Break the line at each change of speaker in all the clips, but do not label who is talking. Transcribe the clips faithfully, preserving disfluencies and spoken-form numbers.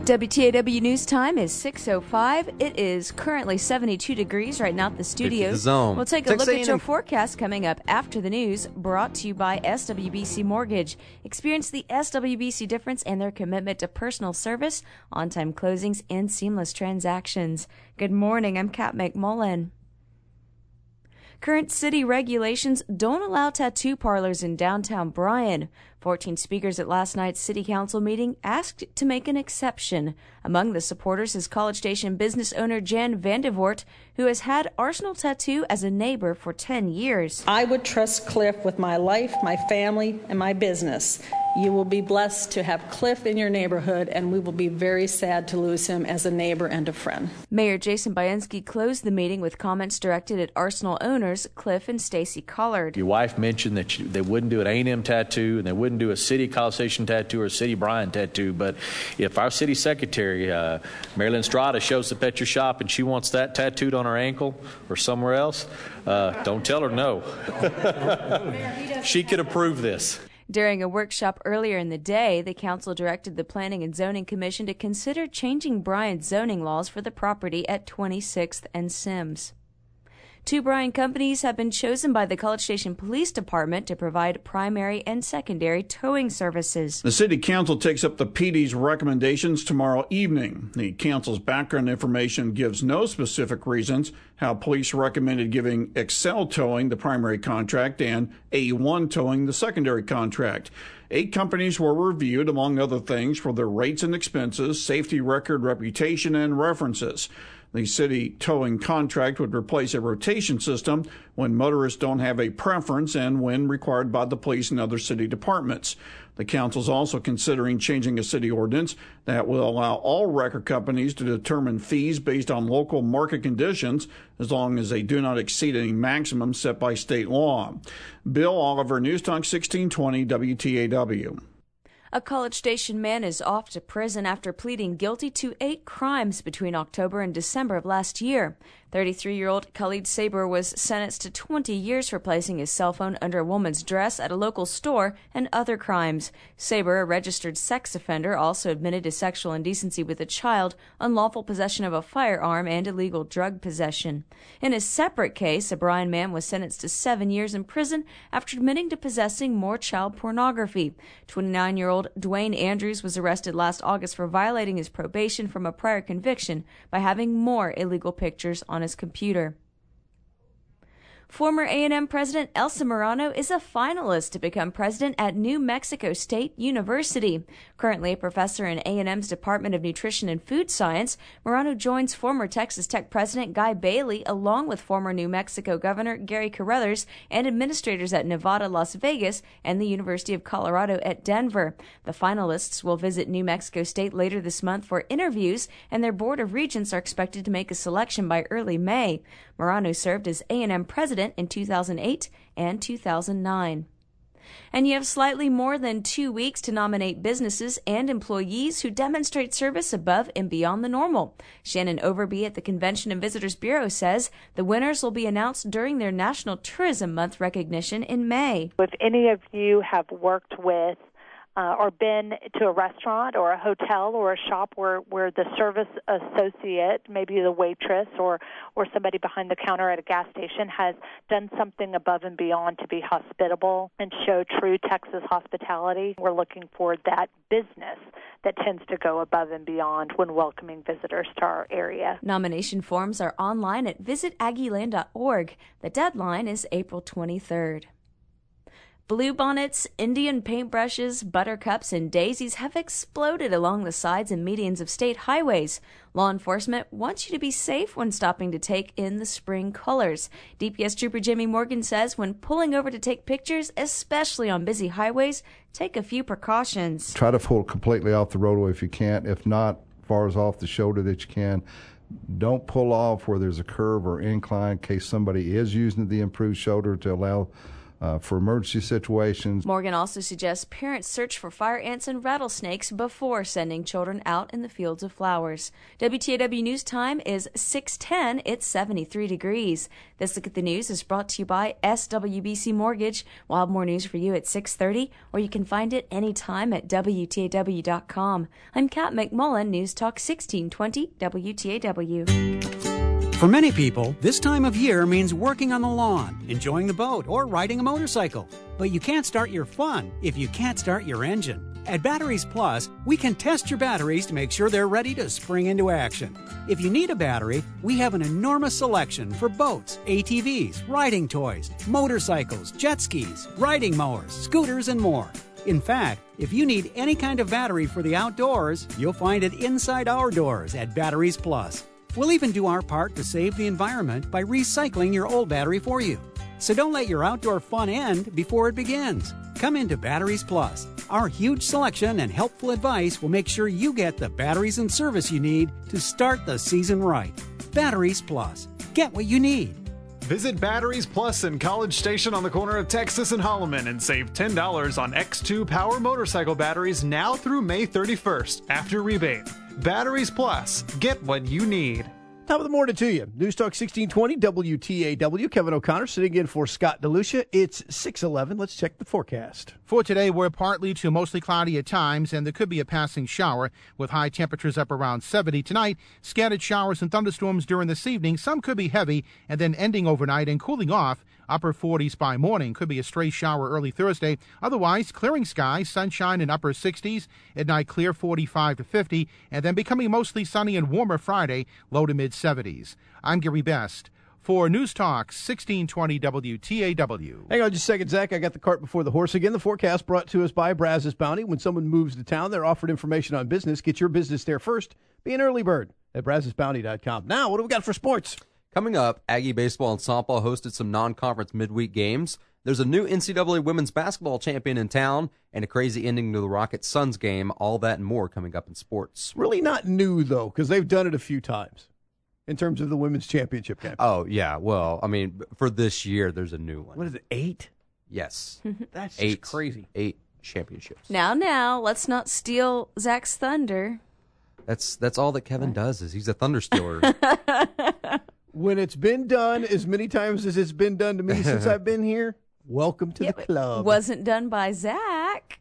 W T A W News Time is six oh five. It is currently seventy-two degrees right now at the studios.
The zone.
We'll take a look at your forecast coming up after the news, brought to you by S W B C Mortgage. Experience the S W B C difference and their commitment to personal service, on-time closings, and seamless transactions. Good morning. I'm Kat McMullen. Current city regulations don't allow tattoo parlors in downtown Bryan. fourteen speakers at last night's city council meeting asked to make an exception. Among the supporters is College Station business owner Jan Vandevoort, who has had Arsenal Tattoo as a neighbor for ten years.
I would trust Cliff with my life, my family, and my business. You will be blessed to have Cliff in your neighborhood, and we will be very sad to lose him as a neighbor and a friend.
Mayor Jason Bayenski closed the meeting with comments directed at Arsenal owners Cliff and Stacy Collard.
Your wife mentioned that you, they wouldn't do an A and M tattoo, and they wouldn't do a city College Station tattoo or a city Bryan tattoo, but if our city secretary, uh, Marilyn Strada, shows up at your shop and she wants that tattooed on her ankle or somewhere else, uh, don't tell her no. She could approve this.
During a workshop earlier in the day, the council directed the Planning and Zoning Commission to consider changing Bryan's zoning laws for the property at twenty-sixth and Sims. Two Bryan companies have been chosen by the College Station Police Department to provide primary and secondary towing services.
The City Council takes up the P D's recommendations tomorrow evening. The Council's background information gives no specific reasons how police recommended giving Excel Towing the primary contract and A one Towing the secondary contract. Eight companies were reviewed, among other things, for their rates and expenses, safety record, reputation, and references. The city towing contract would replace a rotation system when motorists don't have a preference and when required by the police and other city departments. The council is also considering changing a city ordinance that will allow all record companies to determine fees based on local market conditions as long as they do not exceed any maximum set by state law. Bill Oliver, News Talk sixteen twenty W T A W.
A College Station man is off to prison after pleading guilty to eight crimes between October and December of last year. thirty-three-year-old Khalid Saber was sentenced to twenty years for placing his cell phone under a woman's dress at a local store and other crimes. Saber, a registered sex offender, also admitted to sexual indecency with a child, unlawful possession of a firearm, and illegal drug possession. In a separate case, a Bryan man was sentenced to seven years in prison after admitting to possessing more child pornography. twenty-nine-year-old Dwayne Andrews was arrested last August for violating his probation from a prior conviction by having more illegal pictures on his computer. Former A and M President Elsa Morano is a finalist to become president at New Mexico State University. Currently a professor in A and M's Department of Nutrition and Food Science, Morano joins former Texas Tech President Guy Bailey along with former New Mexico Governor Gary Carruthers and administrators at Nevada, Las Vegas, and the University of Colorado at Denver. The finalists will visit New Mexico State later this month for interviews, and their Board of Regents are expected to make a selection by early May. Morano served as A and M president in two thousand eight and two thousand nine. And you have slightly more than two weeks to nominate businesses and employees who demonstrate service above and beyond the normal. Shannon Overby at the Convention and Visitors Bureau says the winners will be announced during their National Tourism Month recognition in May.
If any of you have worked with Uh, or been to a restaurant or a hotel or a shop where, where the service associate, maybe the waitress or, or somebody behind the counter at a gas station, has done something above and beyond to be hospitable and show true Texas hospitality, we're looking for that business that tends to go above and beyond when welcoming visitors to our area.
Nomination forms are online at visit aggieland dot org. The deadline is April twenty-third. Bluebonnets, Indian paintbrushes, buttercups, and daisies have exploded along the sides and medians of state highways. Law enforcement wants you to be safe when stopping to take in the spring colors. D P S Trooper Jimmy Morgan says when pulling over to take pictures, especially on busy highways, take a few precautions.
Try to pull completely off the roadway if you can. If not, as far as off the shoulder that you can. Don't pull off where there's a curve or incline in case somebody is using the improved shoulder to allow uh, for emergency situations.
Morgan also suggests parents search for fire ants and rattlesnakes before sending children out in the fields of flowers. W T A W News Time is six ten. It's seventy-three degrees. This Look at the News is brought to you by S W B C Mortgage. We'll have more news for you at six thirty, or you can find it anytime at W T A W dot com. I'm Kat McMullen, News Talk sixteen twenty W T A W.
For many people, this time of year means working on the lawn, enjoying the boat, or riding a motorcycle. But you can't start your fun if you can't start your engine. At Batteries Plus, we can test your batteries to make sure they're ready to spring into action. If you need a battery, we have an enormous selection for boats, A T Vs, riding toys, motorcycles, jet skis, riding mowers, scooters, and more. In fact, if you need any kind of battery for the outdoors, you'll find it inside our doors at Batteries Plus. We'll even do our part to save the environment by recycling your old battery for you. So don't let your outdoor fun end before it begins. Come into Batteries Plus. Our huge selection and helpful advice will make sure you get the batteries and service you need to start the season right. Batteries Plus. Get what you need.
Visit Batteries Plus in College Station on the corner of Texas and Holloman and save ten dollars on X two Power motorcycle batteries now through May thirty-first after rebate. Batteries Plus. Get what you need.
Top of the morning to you. News Talk sixteen twenty W T A W. Kevin O'Connor sitting in for Scott DeLucia. It's six eleven. Let's check the forecast.
For today, we're partly to mostly cloudy at times, and there could be a passing shower with high temperatures up around seventy. Tonight, scattered showers and thunderstorms during this evening. Some could be heavy and then ending overnight and cooling off. Upper forties by morning. Could be a stray shower early Thursday. Otherwise, clearing skies, sunshine in upper sixties. At night, clear forty-five to fifty, and then becoming mostly sunny and warmer Friday, low to mid seventies. I'm Gary Best for News Talk sixteen twenty W T A W.
Hang on just a second, Zach. I got the cart before the horse again. The forecast brought to us by Brazos Bounty. When someone moves to town, they're offered information on business. Get your business there first. Be an early bird at Brazos Bounty dot com. Now, what do we got for sports?
Coming up, Aggie baseball and softball hosted some non-conference midweek games. There's a new N C double A women's basketball champion in town and a crazy ending to the Rockets Suns game. All that and more coming up in sports.
Really not new, though, because they've done it a few times in terms of the women's championship game.
Oh, yeah. Well, I mean, for this year, there's a new one.
What is it, eight?
Yes.
That's
eight,
just crazy.
Eight championships.
Now, now, let's not steal Zach's thunder.
That's that's all that Kevin does is he's a thunder stealer.
When it's been done as many times as it's been done to me since I've been here, welcome to
Yeah,
the club.
It wasn't done by Zach.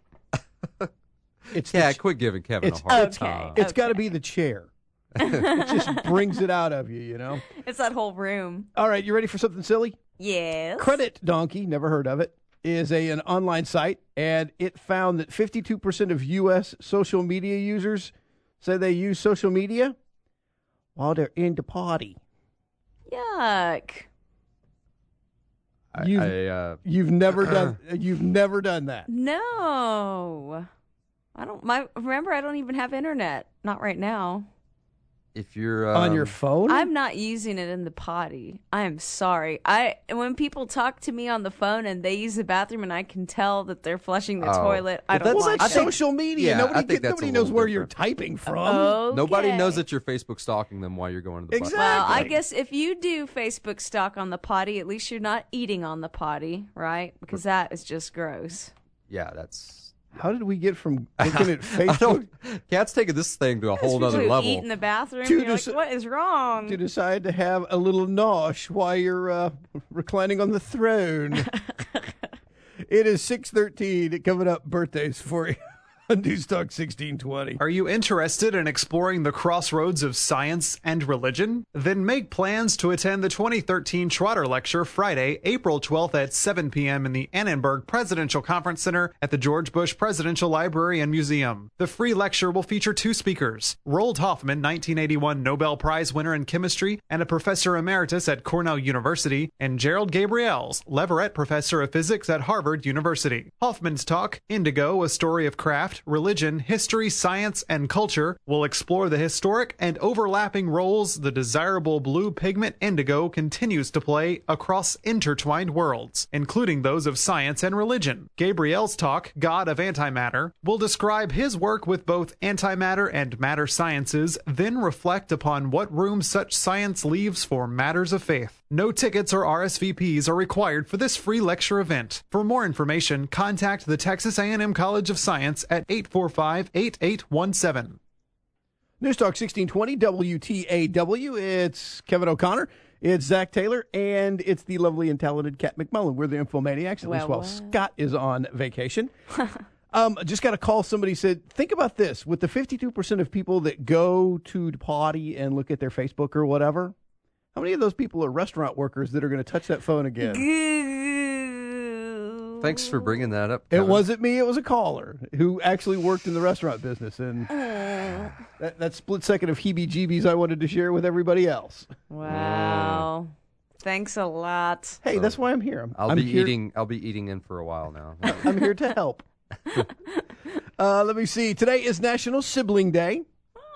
It's
yeah,
the ch-
quit giving Kevin
it's,
a hard
okay.
time.
It's
Okay.
got to be the chair. It just brings it out of you, you know?
It's that whole room.
All right, you ready for something silly?
Yes.
Credit Donkey, never heard of it, is a an online site, and it found that fifty-two percent of U S social media users say they use social media while they're in the party.
Yuck.
You've,
I, uh,
you've never done you've never done that.
No. I don't my remember I don't even have internet. Not right now.
if you're um,
On your phone?
I'm not using it in the potty. I am sorry. I when people talk to me on the phone and they use the bathroom and I can tell that they're flushing the
Oh.
toilet, I
Well,
don't
Well,
that's-
like
that's
it.
social media.
Yeah, I
nobody
think
get-
that's
nobody
a
knows
little
where you're
different.
typing from.
Okay.
Nobody knows that you're Facebook stalking them while you're going to the
Exactly.
Well, I guess if you do Facebook stalk on the potty, at least you're not eating on the potty, right? Because that is just gross.
Yeah, that's.
How did we get from looking at
I
Facebook
don't. Cat's taking this thing to a whole
People
other
who
level.
eat in the bathroom,
To
you're
dis-
like, what is wrong?
to decide to have a little nosh while you're uh, reclining on the throne? It is six thirteen. Coming up, birthdays for you on News Talk sixteen twenty.
Are you interested in exploring the crossroads of science and religion? Then make plans to attend the twenty thirteen Trotter Lecture Friday, April twelfth at seven p.m. in the Annenberg Presidential Conference Center at the George Bush Presidential Library and Museum. The free lecture will feature two speakers, Roald Hoffman, nineteen eighty-one Nobel Prize winner in chemistry and a professor emeritus at Cornell University, and Gerald Gabriels, Leverett Professor of Physics at Harvard University. Hoffman's talk, Indigo, A Story of Craft, Religion, History, Science, and Culture, will explore the historic and overlapping roles the desirable blue pigment indigo continues to play across intertwined worlds, including those of science and religion. Gabriel's talk, God of Antimatter, will describe his work with both antimatter and matter sciences, then reflect upon what room such science leaves for matters of faith. No tickets or R S V Ps are required for this free lecture event. For more information, contact the Texas A and M College of Science at eight four five, eight eight one seven.
News Talk sixteen twenty W T A W. It's Kevin O'Connor. It's Zach Taylor, and it's the lovely and talented Kat McMullen. We're the Infomaniacs, at
well,
least while
well.
Scott is on vacation. um, just got a call. Somebody said, think about this. With the fifty-two percent of people that go to the potty and look at their Facebook or whatever, how many of those people are restaurant workers that are going to touch that phone again?
Thanks for bringing that up,
It
Kevin.
wasn't me. It was a caller who actually worked in the restaurant business. And that, that split second of heebie-jeebies I wanted to share with everybody else.
Wow. Thanks a lot.
Hey, that's why I'm here. I'm,
I'll
I'm
be
here,
eating. I'll be eating in for a while now.
I'm here to help. uh, let me see. Today is National Sibling Day.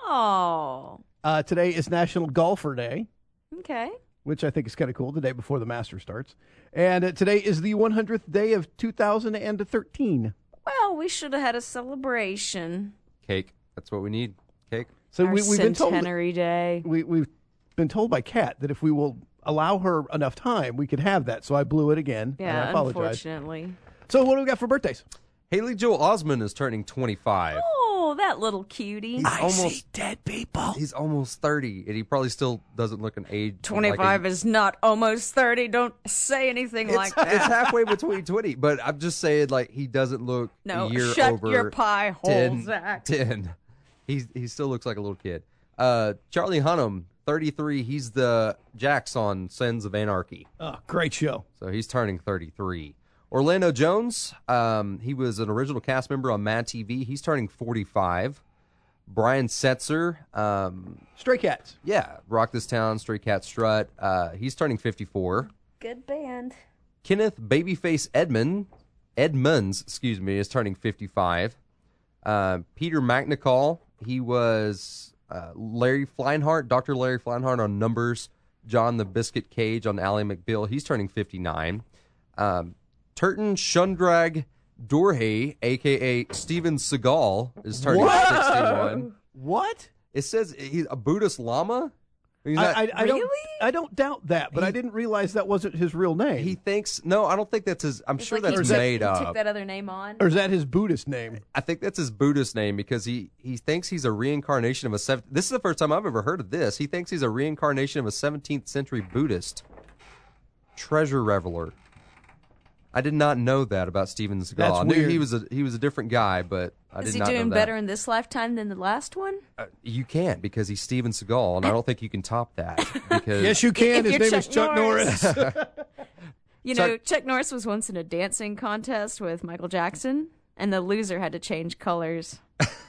Oh.
Uh, today is National Golfer Day,
Okay.
which I think is kind of cool, the day before the Masters starts. And uh, today is the one hundredth day of two thousand thirteen.
Well, we should have had a celebration.
Cake. That's what we need. Cake.
So
Our
we, we've been told
centenary day.
we, we've been told by Kat that if we will allow her enough time, we could have that. So I blew it again. and
Yeah,
I apologize.
unfortunately.
So what do we got for birthdays?
Haley Joel Osment is turning twenty-five.
Oh, that little cutie.
He's almost
dead people.
he's almost thirty, and he probably still doesn't look an age.
twenty-five
like a,
is not almost thirty. Don't say anything
it's,
like that.
it's halfway between twenty, but I'm just saying, like, he doesn't look
No,
a year
shut
over
your pie hole,
ten,
Zach.
ten. He's he still looks like a little kid. Uh, Charlie Hunnam, thirty-three. He's the Jax on Sons of Anarchy.
Oh, great show.
So he's turning thirty-three. Orlando Jones, um, he was an original cast member on Mad T V. He's turning forty-five. Brian Setzer, um,
Stray Cats.
yeah, Rock This Town, Stray Cat Strut. Uh, he's turning fifty-four.
Good band.
Kenneth Babyface Edmund, Edmonds, excuse me, is turning fifty-five. Uh, Peter McNicol, he was uh, Larry Fleinhart, Doctor Larry Fleinhart on Numbers. John the Biscuit Cage on Ally McBeal. He's turning fifty-nine. Um, Turton Shundrag Dorhe, a k a. Steven Seagal, is turning
What?
sixty-one.
What?
It says he's a Buddhist Lama. He's not-
I, I, I don't.
Really?
I don't doubt that, but
He-
I didn't realize that wasn't his real name.
he thinks, no, I don't think that's his, I'm
It's
sure
like he
that's
took-
made
he
up.
took that other name on.
or is that his Buddhist name?
I think that's his Buddhist name because he, he thinks he's a reincarnation of a sev- this is the first time I've ever heard of this. He thinks he's a reincarnation of a seventeenth century Buddhist treasure reveler. I did not know that about Steven Seagal.
That's
I knew
weird.
he was a he was a different guy, but I
Is
did
he
not
doing
know
better
that.
in this lifetime than the last one?
Uh, you can't because he's Steven Seagal, and I don't think you can top that. Because
Yes, you can.
If
His
you're
name is
Chuck
Chuck Norris.
You
Chuck-
know, Chuck Norris was once in a dancing contest with Michael Jackson, and the loser had to change colors.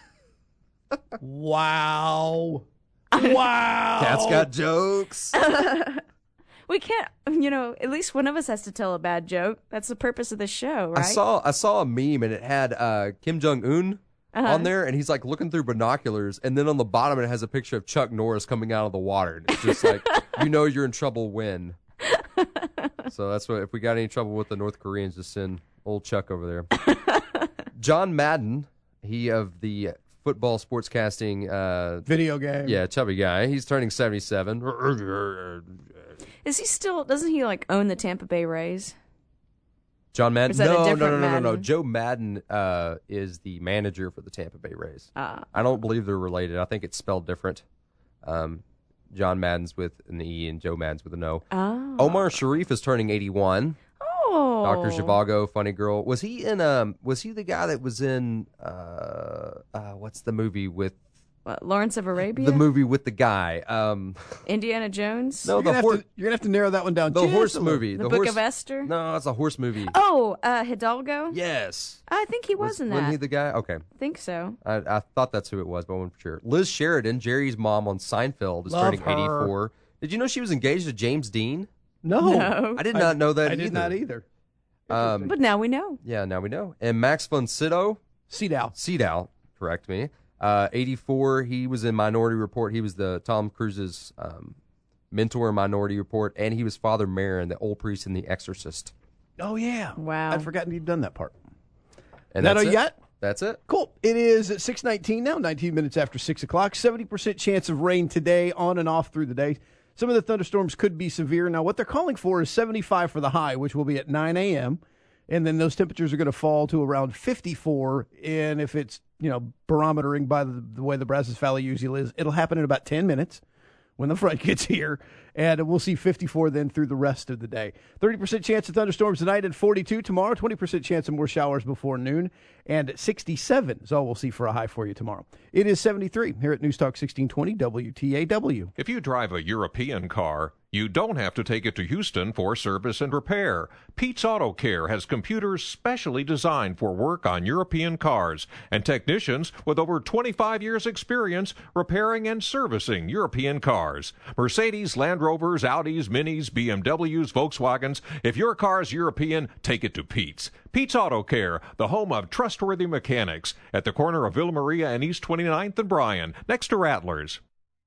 Wow. Wow.
Cat's got jokes.
We can't, you know, at least one of us has to tell a bad joke. That's the purpose of the show, right?
I saw I saw a meme and it had uh, Kim Jong Un
Uh-huh.
on there, and he's like looking through binoculars, and then on the bottom it has a picture of Chuck Norris coming out of the water. And it's just like, you know, you're in trouble when. So that's what. If we got any trouble with the North Koreans, just send old Chuck over there. John Madden, he of the football sportscasting uh,
Video game.
yeah, chubby guy. He's turning seventy-seven.
Is he still, doesn't he like own the Tampa Bay Rays?
John Madden?
Or is that a
No, no,
different
no, no, no, no.
Madden?
Joe Madden uh, is the manager for the Tampa Bay Rays.
Ah.
I don't believe they're related. I think it's spelled different. Um, John Madden's with an E and Joe Madden's with an O.
Oh.
Omar Sharif is turning eighty-one.
Oh.
Doctor Zhivago, funny girl. Was he in? Um, was he the guy that was in? Uh, uh, what's the movie with
What, Lawrence of Arabia?
the movie with the guy? Um,
Indiana Jones?
no,
You're
the
gonna,
horse.
have to, you're gonna have to narrow that one down.
The
just
horse
a little.
movie.
The,
the
Book
horse,
of Esther?
No, it's a horse movie.
Oh, uh, Hidalgo?
Yes.
I think he was, in
Wasn't
that.
he the guy? Okay.
I think so.
I, I thought that's who it was, but I wasn't for sure. Liz Sheridan, Jerry's mom on Seinfeld, is
Love
turning
her.
eighty-four. Did you know she was engaged to James Dean?
No.
No.
I did not know that
I
either.
did not either.
Um,
But now we know.
yeah, now we know. And Max von Sydow,
Seadow.
Sydow, correct me, uh, eighty-four. He was in Minority Report. He was the Tom Cruise's um, mentor in Minority Report, and he was Father Merrin, the old priest in The Exorcist.
Oh yeah.
Wow.
I'd forgotten you'd done that part.
And
That
that's
all
it.
you got?
That's it.
Cool. It is at six nineteen now, nineteen minutes after six o'clock. seventy percent chance of rain today, on and off through the day. Some of the thunderstorms could be severe. Now, what they're calling for is seventy-five for the high, which will be at nine a.m., and then those temperatures are going to fall to around fifty-four. And if it's, you know, barometering by the, the way the Brazos Valley usually is, it'll happen in about ten minutes when the front gets here. And we'll see fifty-four then through the rest of the day. thirty percent chance of thunderstorms tonight and forty-two tomorrow. twenty percent chance of more showers before noon. And sixty-seven is all we'll see for a high for you tomorrow. It is seventy-three here at News Talk sixteen twenty W T A W.
If you drive a European car, you don't have to take it to Houston for service and repair. Pete's Auto Care has computers specially designed for work on European cars and technicians with over twenty-five years experience repairing and servicing European cars. Mercedes, Land Rovers, Audis, Minis, B M Ws, Volkswagens. If your car's European, take it to Pete's. Pete's Auto Care, the home of trustworthy mechanics, at the corner of Villa Maria and East twenty-ninth and Bryan, next to Rattlers.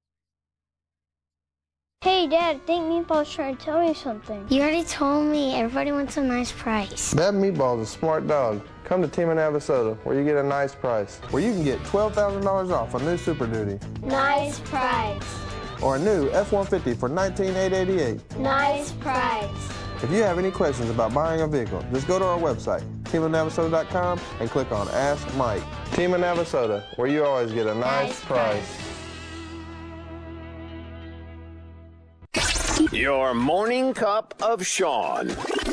Hey, Dad, I think Meatball's trying to tell me something. You already told me everybody wants a nice price.
That Meatball's a smart dog. Come to Team in Navasota, where you get a nice price. Where you can get twelve thousand dollars off a new Super Duty.
Nice price.
Or a new F one fifty for nineteen thousand eight hundred eighty-eight dollars.
Nice price.
If you have any questions about buying a vehicle, just go to our website, team in navasota dot com, and click on Ask Mike. Team in Navasota, where you always get a nice, nice price. price.
Your morning cup of Sean.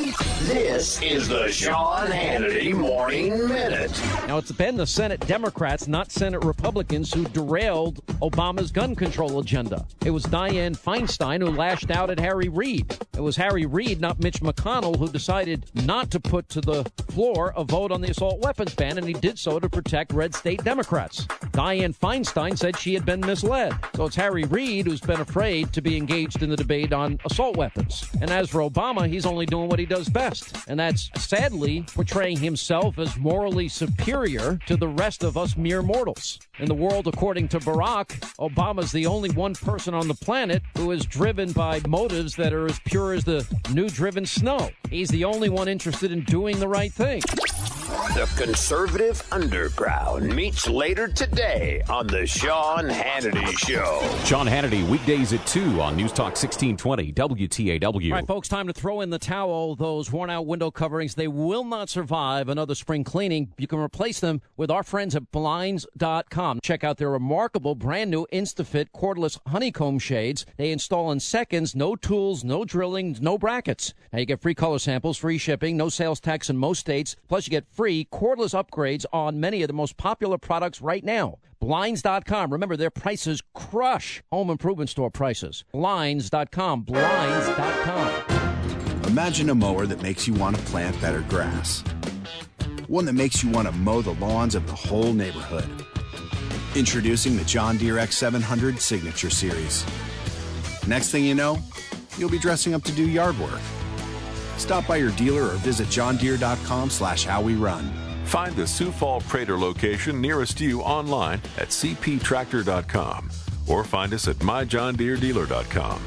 This is the Sean Hannity Morning Minute.
Now, it's been the Senate Democrats, not Senate Republicans, who derailed Obama's gun control agenda. It was Dianne Feinstein who lashed out at Harry Reid. It was Harry Reid, not Mitch McConnell, who decided not to put to the floor a vote on the assault weapons ban, and he did so to protect red state Democrats. Dianne Feinstein said she had been misled. So it's Harry Reid who's been afraid to be engaged in the debate on assault weapons. And as for Obama, he's only doing what he does best, and that's sadly portraying himself as morally superior to the rest of us mere mortals. In the world, according to Barack, Obama's the only one person on the planet who is driven by motives that are as pure as the new driven snow. He's the only one interested in doing the right thing.
The conservative underground meets later today on the Sean Hannity Show.
Sean Hannity, weekdays at two on News Talk sixteen twenty W T A W.
All right, folks, time to throw in the towel. Those worn-out window coverings, they will not survive another spring cleaning. You can replace them with our friends at Blinds dot com. Check out their remarkable brand-new InstaFit cordless honeycomb shades. They install in seconds, no tools, no drilling, no brackets. Now, you get free color samples, free shipping, no sales tax in most states, plus you get free cordless upgrades on many of the most popular products right now. Blinds dot com. Remember, their prices crush home improvement store prices. Blinds dot com. Blinds dot com.
Imagine a mower that makes you want to plant better grass. One that makes you want to mow the lawns of the whole neighborhood. Introducing the John Deere X seven hundred Signature Series. Next thing you know, you'll be dressing up to do yard work. Stop by your dealer or visit john deere dot com slash how we run.
Find the Sioux Falls Prater location nearest you online at c p tractor dot com or find us at my john deere dealer dot com.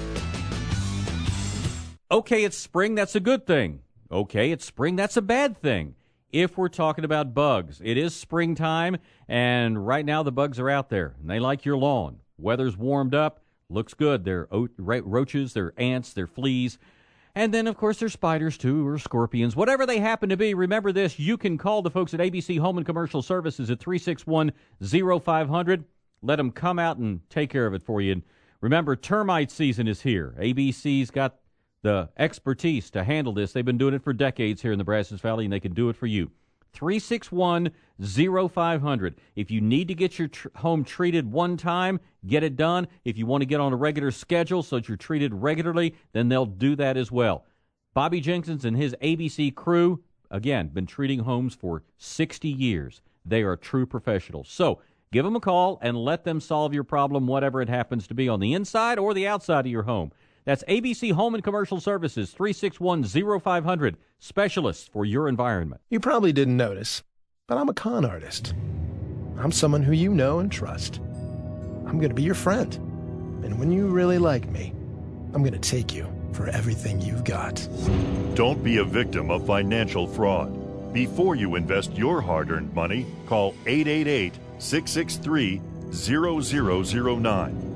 Okay, it's spring, that's a good thing. Okay, it's spring, that's a bad thing. If we're talking about bugs, it is springtime, and right now the bugs are out there, and they like your lawn. Weather's warmed up, looks good. They're roaches, they're ants, they're fleas. And then, of course, there's spiders, too, or scorpions. Whatever they happen to be, remember this, you can call the folks at A B C Home and Commercial Services at three six one, zero five zero zero. Let them come out and take care of it for you. And remember, termite season is here. A B C's got the expertise to handle this. They've been doing it for decades here in the Brazos Valley, and they can do it for you. three six one, zero five zero zero. If you need to get your tr- home treated one time, get it done. If you want to get on a regular schedule so that you're treated regularly, then they'll do that as well. Bobby Jenkins and his A B C crew, again, been treating homes for sixty years. They are true professionals. So give them a call and let them solve your problem, whatever it happens to be, on the inside or the outside of your home. That's A B C Home and Commercial Services, three six one, zero five zero zero, specialists for your environment.
You probably didn't notice, but I'm a con artist. I'm someone who you know and trust. I'm going to be your friend. And when you really like me, I'm going to take you for everything you've got.
Don't be a victim of financial fraud. Before you invest your hard-earned money, call eight eight eight, six six three, zero zero zero nine.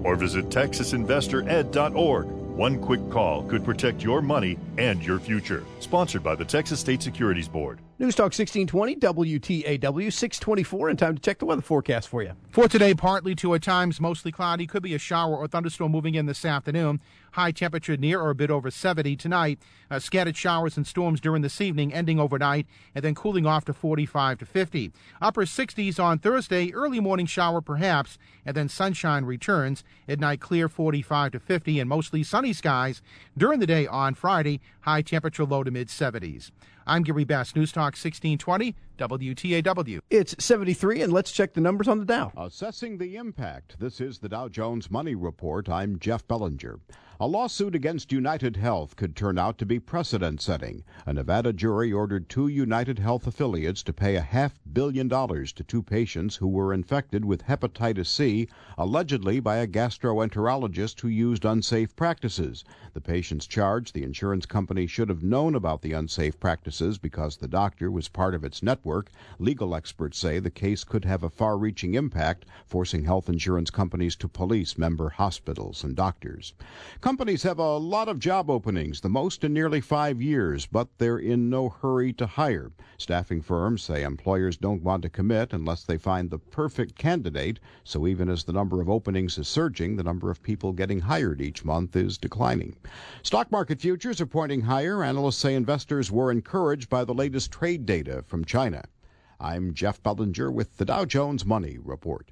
or visit texas investor ed dot org. One quick call could protect your money and your future. Sponsored by the Texas State Securities Board.
News Talk sixteen twenty, W T A W, six twenty-four, and time to check the weather forecast for you.
For today, partly to at times mostly cloudy. Could be a shower or thunderstorm moving in this afternoon. High temperature near or a bit over seventy tonight. Uh, scattered showers and storms during this evening, ending overnight, and then cooling off to forty-five to fifty. Upper sixties on Thursday, early morning shower perhaps, and then sunshine returns. At night, clear forty-five to fifty, and mostly sunny skies. During the day on Friday, high temperature low to mid seventies. I'm Gary Bass, News Talk sixteen twenty, W T A W.
It's seventy-three, and let's check the numbers on the Dow.
Assessing the impact. This is the Dow Jones Money Report. I'm Jeff Bellinger. A lawsuit against United Health could turn out to be precedent-setting. A Nevada jury ordered two United Health affiliates to pay a half billion dollars to two patients who were infected with hepatitis C, allegedly by a gastroenterologist who used unsafe practices. The patients charged the insurance company should have known about the unsafe practices because the doctor was part of its network. Legal experts say the case could have a far-reaching impact, forcing health insurance companies to police member hospitals and doctors. Companies have a lot of job openings, the most in nearly five years, but they're in no hurry to hire. Staffing firms say employers don't want to commit unless they find the perfect candidate, so even as the number of openings is surging, the number of people getting hired each month is declining. Stock market futures are pointing higher. Analysts say investors were encouraged by the latest trade data from China. I'm Jeff Bellinger with the Dow Jones Money Report.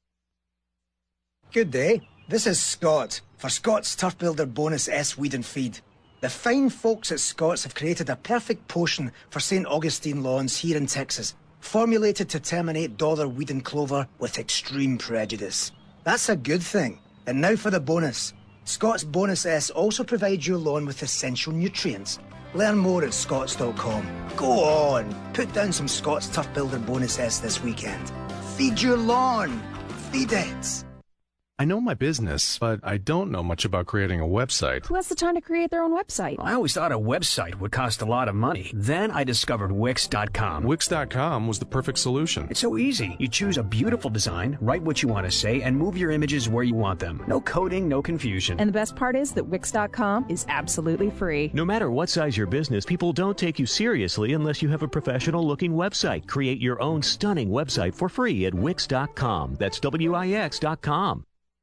Good day. This is Scott for Scott's Turf Builder Bonus S Weed and Feed. The fine folks at Scott's have created a perfect potion for Saint Augustine lawns here in Texas, formulated to terminate dollar weed and clover with extreme prejudice. That's a good thing. And now for the bonus. Scott's Bonus S also provides your lawn with essential nutrients. Learn more at scotts dot com. Go on, put down some Scott's Turf Builder Bonus S this weekend. Feed your lawn. Feed it.
I know my business, but I don't know much about creating a website.
Who has the time to create their own website?
I always thought a website would cost a lot of money. Then I discovered Wix dot com.
Wix dot com was the perfect solution.
It's so easy. You choose a beautiful design, write what you want to say, and move your images where you want them. No coding, no confusion.
And the best part is that Wix dot com is absolutely free.
No matter what size your business, people don't take you seriously unless you have a professional-looking website. Create your own stunning website for free at Wix dot com. That's W I X dot com.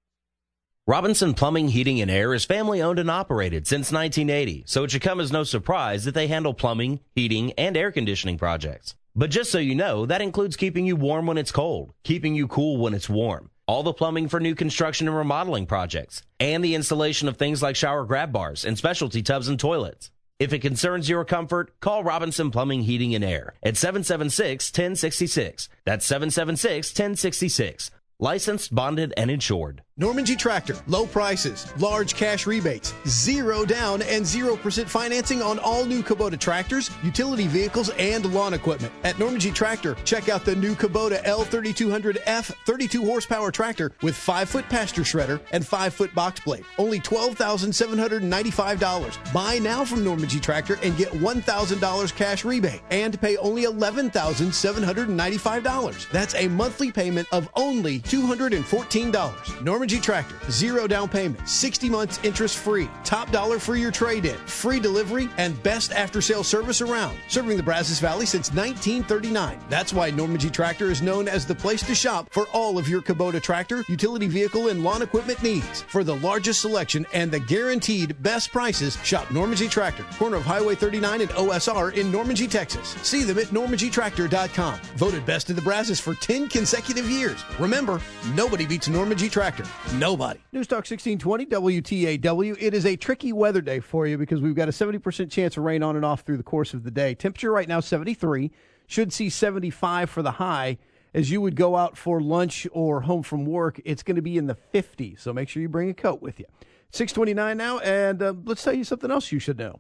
Robinson Plumbing, Heating, and Air is family-owned and operated since nineteen eighty, so it should come as no surprise that they handle plumbing, heating, and air conditioning projects. But just so you know, that includes keeping you warm when it's cold, keeping you cool when it's warm, all the plumbing for new construction and remodeling projects, and the installation of things like shower grab bars and specialty tubs and toilets. If it concerns your comfort, call Robinson Plumbing, Heating, and Air at seven seven six, one oh six six. That's seven seven six, one oh six six. Licensed, bonded, and insured.
Norman G. Tractor. Low prices, large cash rebates, zero down, and zero percent financing on all new Kubota tractors, utility vehicles, and lawn equipment. At Norman G. Tractor, check out the new Kubota L thirty-two hundred F thirty-two horsepower tractor with five foot pasture shredder and five foot box blade. Only twelve thousand seven hundred ninety-five dollars. Buy now from Norman G. Tractor and get one thousand dollars cash rebate and pay only eleven thousand seven hundred ninety-five dollars. That's a monthly payment of only two hundred fourteen dollars. Norman G. Tractor, zero down payment, sixty months interest free, top dollar for your trade-in, free delivery, and best after-sale service around. Serving the Brazos Valley since nineteen thirty-nine. That's why Norman G. Tractor is known as the place to shop for all of your Kubota tractor, utility vehicle, and lawn equipment needs. For the largest selection and the guaranteed best prices, shop Norman G. Tractor, corner of Highway thirty-nine and O S R in Norman G., Texas. See them at norman g tractor dot com. Voted best in the Brazos for ten consecutive years. Remember, nobody beats Norman G. Tractor. Nobody. News Talk sixteen twenty, W T A W. It is a tricky weather day for you because we've got a seventy percent chance of rain on and off through the course of the day. Temperature right now seventy-three. Should see seventy-five for the high. As you would go out for lunch or home from work, it's going to be in the fifties. So make sure you bring a coat with you. six twenty-nine now, and uh, let's tell you something else you should know.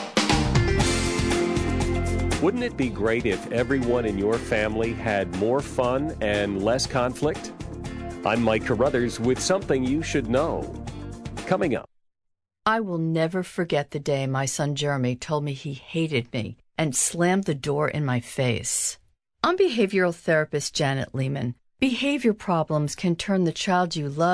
Wouldn't it be great if everyone in your family had more fun and less conflict? I'm Mike Carruthers with something you should know. Coming up.
I will never forget the day my son Jeremy told me he hated me and slammed the door in my face. I'm behavioral therapist Janet Lehman. Behavior problems can turn the child you love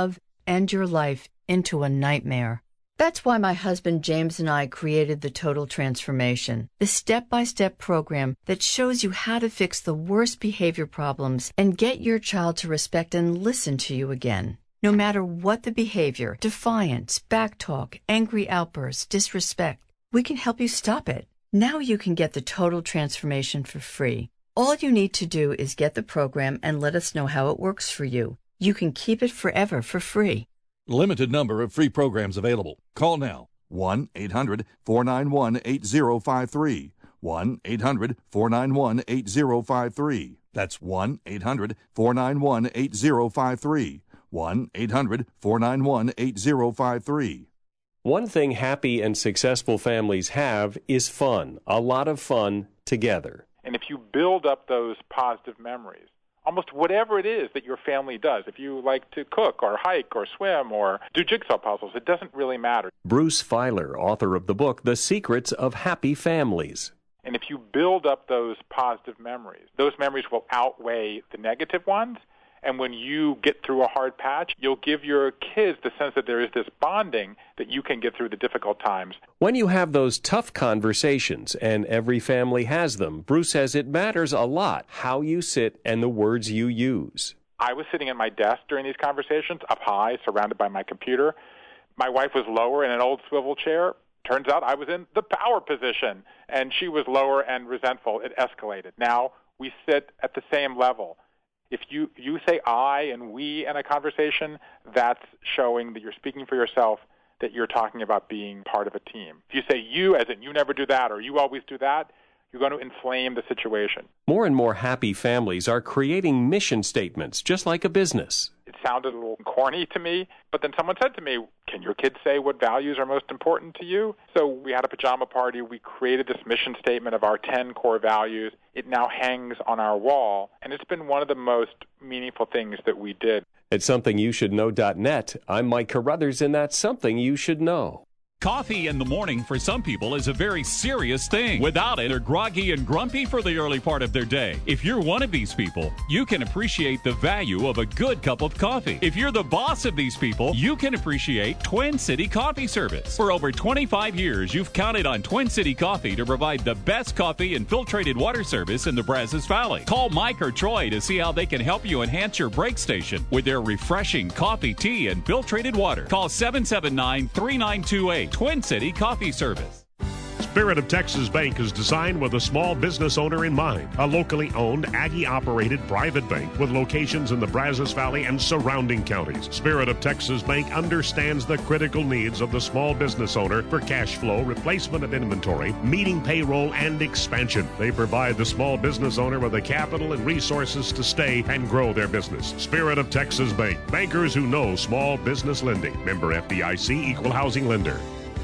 end your life into a nightmare. That's why my husband James and I created the Total Transformation, the step-by-step program that shows you how to fix the worst behavior problems and get your child to respect and listen to you again. No matter what the behavior, defiance, backtalk, angry outbursts, disrespect, we can help you stop it. Now you can get the Total Transformation for free. All you need to do is get the program and let us know how it works for you. You can keep it forever for free.
Limited number of free programs available. Call now. one eight hundred four nine one eight zero five three. one eight hundred four nine one eight zero five three. That's one eight hundred four nine one eight zero five three. one eight hundred four nine one eight zero five three.
One thing happy and successful families have is fun. A lot of fun together.
And if you build up those positive memories, almost whatever it is that your family does, if you like to cook or hike or swim or do jigsaw puzzles, it doesn't really matter.
Bruce Feiler, author of the book, The Secrets of Happy Families.
And if you build up those positive memories, those memories will outweigh the negative ones. And when you get through a hard patch, you'll give your kids the sense that there is this bonding that you can get through the difficult times.
When you have those tough conversations, and every family has them, Bruce says it matters a lot how you sit and the words you use.
I was sitting at my desk during these conversations, up high, surrounded by my computer. My wife was lower in an old swivel chair. Turns out I was in the power position, and she was lower and resentful. It escalated. Now we sit at the same level. If you, you say I and we in a conversation, that's showing that you're speaking for yourself, that you're talking about being part of a team. If you say you, as in you never do that or you always do that, you're going to inflame the situation.
More and more happy families are creating mission statements, just like a business.
It sounded a little corny to me, but then someone said to me, can your kids say what values are most important to you? So we had a pajama party. We created this mission statement of our ten core values. It now hangs on our wall, and it's been one of the most meaningful things that we did.
At something you should know dot net, I'm Mike Carruthers, and that's Something You Should Know.
Coffee in the morning for some people is a very serious thing. Without it, they're groggy and grumpy for the early part of their day. If you're one of these people, you can appreciate the value of a good cup of coffee. If you're the boss of these people, you can appreciate Twin City Coffee Service. For over twenty-five years, you've counted on Twin City Coffee to provide the best coffee and filtrated water service in the Brazos Valley. Call Mike or Troy to see how they can help you enhance your break station with their refreshing coffee, tea, and filtrated water. Call seven seven nine, three nine two eight. Twin City Coffee Service.
Spirit of Texas Bank is designed with a small business owner in mind. A locally owned, Aggie-operated private bank with locations in the Brazos Valley and surrounding counties. Spirit of Texas Bank understands the critical needs of the small business owner for cash flow, replacement of inventory, meeting payroll, and expansion. They provide the small business owner with the capital and resources to stay and grow their business. Spirit of Texas Bank. Bankers who know small business lending. Member F D I C, Equal Housing Lender.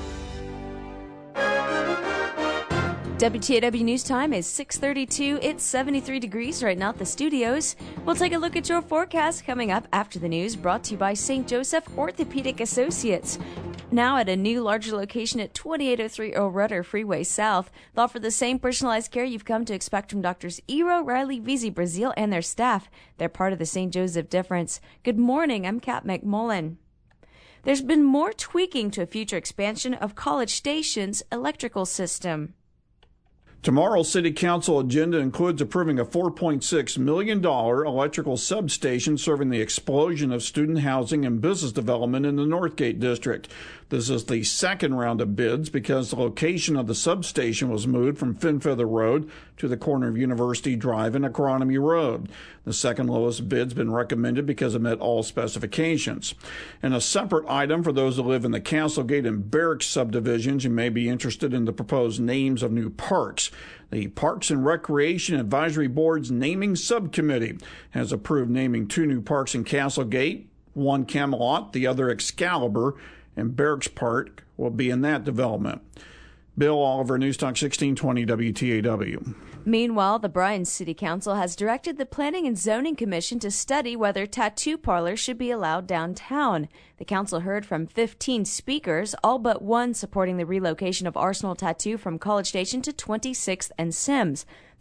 W T A W News Time is six thirty-two. It's seventy-three degrees right now at the studios. We'll take a look at your forecast coming up after the news, brought to you by Saint Joseph Orthopedic Associates. Now at a new, larger location at twenty-eight oh three Earl Rudder Freeway South. They'll offer the same personalized care you've come to expect from Doctors Ero, Riley, Veazey, Brazil, and their staff. They're part of the Saint Joseph difference. Good morning, I'm Kat McMullen. There's been more tweaking to a future expansion of College Station's electrical system.
Tomorrow's City Council agenda includes approving a four point six million dollars electrical substation serving the explosion of student housing and business development in the Northgate District. This is the second round of bids because the location of the substation was moved from Finfeather Road to the corner of University Drive and Agronomy Road. The second lowest bid's been recommended because it met all specifications. And a separate item for those who live in the Castlegate and Barracks subdivisions, you may be interested in the proposed names of new parks. The Parks and Recreation Advisory Board's naming subcommittee has approved naming two new parks in Castlegate, one Camelot, the other Excalibur, and Barracks Park will be in that development. Bill Oliver, News Talk sixteen twenty W T A W.
Meanwhile, the Bryan City Council has directed the Planning and Zoning Commission to study whether tattoo parlors should be allowed downtown. The council heard from fifteen speakers, all but one supporting the relocation of Arsenal Tattoo from College Station to twenty-sixth and Sims.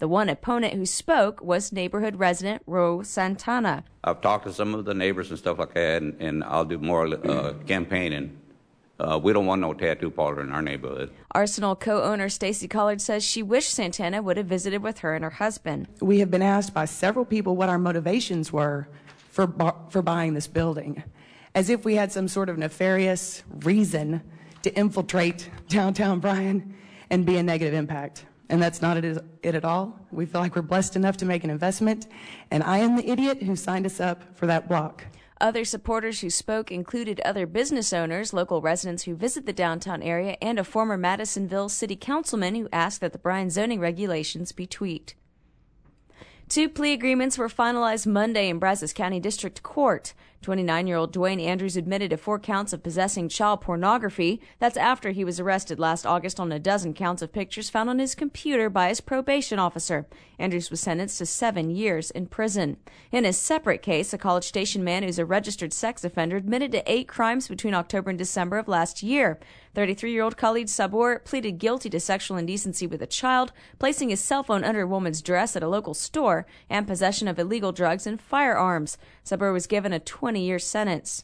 The one opponent who spoke was neighborhood resident Ro Santana.
I've talked to some of the neighbors and stuff like that, and, and I'll do more uh, campaigning. Uh, we don't want no tattoo parlor in our neighborhood.
Arsenal co-owner Stacy Collard says she wished Santana would have visited with her and her husband.
We have been asked by several people what our motivations were for bu- for buying this building, as if we had some sort of nefarious reason to infiltrate downtown Bryan and be a negative impact. And that's not it, it at all. We feel like we're blessed enough to make an investment, and I am the idiot who signed us up for that block.
Other supporters who spoke included other business owners, local residents who visit the downtown area, and a former Madisonville city councilman who asked that the Bryan zoning regulations be tweaked. Two plea agreements were finalized Monday in Brazos County District Court. twenty-nine-year-old Dwayne Andrews admitted to four counts of possessing child pornography. That's after he was arrested last August on a dozen counts of pictures found on his computer by his probation officer. Andrews was sentenced to seven years in prison. In a separate case, a College Station man who's a registered sex offender admitted to eight crimes between October and December of last year. thirty-three-year-old Khalid Sabor pleaded guilty to sexual indecency with a child, placing his cell phone under a woman's dress at a local store, and possession of illegal drugs and firearms. Sabor was given a twenty-year sentence.